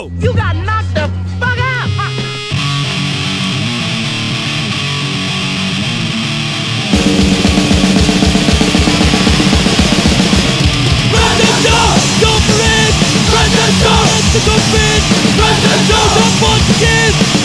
You got knocked the fuck out! Run the door, go for it! Run the door, to go fit! Run the door, don't want to give!